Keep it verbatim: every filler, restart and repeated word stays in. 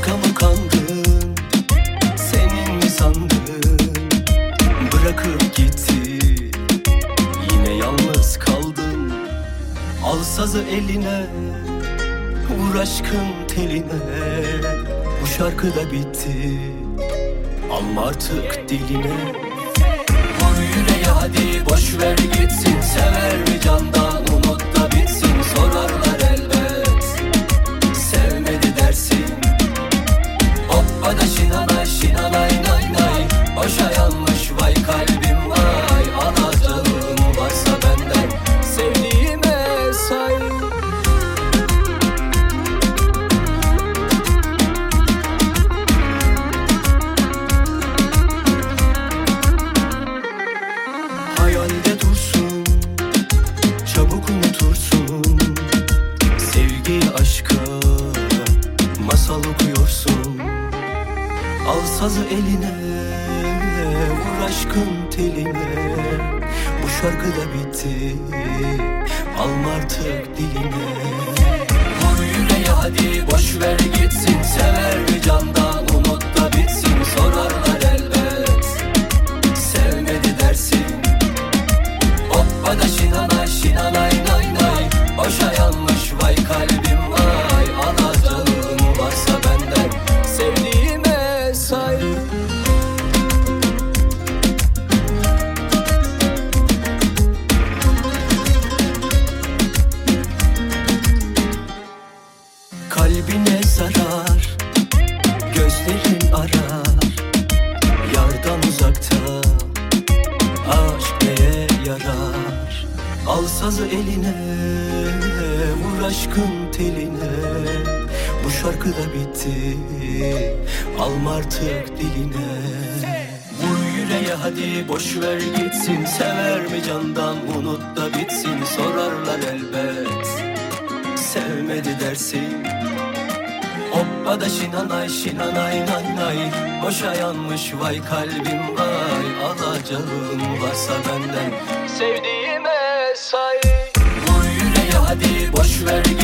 Aşka mı kandın, senin mi sandın? Bırakıp gitti, yine yalnız kaldın. Al sazı eline, vur aşkın teline. Bu şarkı da bitti, alma artık diline. Vur yüreğe hadi, boş ver gitsin. Sever mi candan, umut da bitsin. Sorarlar elbet, sevmedi dersin. Hoppa da şinanay şinanay nay nay. Boşa yanmış vay kalbim vay. Alacağım varsa benden, sevdiğime say. Hayalde dursun, çabuk unutursun. Sevgi aşka masal okuyorsun. Al sazı eline, vur aşkın teline. Bu şarkı da bitti, alma artık diline. Vur yüreğe hadi, boş ver gitsin. Sever mi candan, umut da bitsin. Sorarlar elbet, sevmedi dersin. Hoppa da şinanay şinanay nay nay. Boşa yanmış vay kalbim vay. Alacağım varsa benden, sevdiğime say. Kalbine zarar, gözlerin arar. Yardan uzakta, aşk neye yarar? Al sazı eline, vur aşkın teline. Bu şarkı da bitti, alma artık diline. Vur yüreğe hadi, boş ver gitsin. Sever mi candan, unut da bitsin. Sorarlar elbet, sevmedi dersin. Hoppa da şinanay şinanay nay nay. Boşa yanmış vay kalbim vay. Alacağım varsa benden, sevdiğime say. Vur yüreğe hadi, boş ver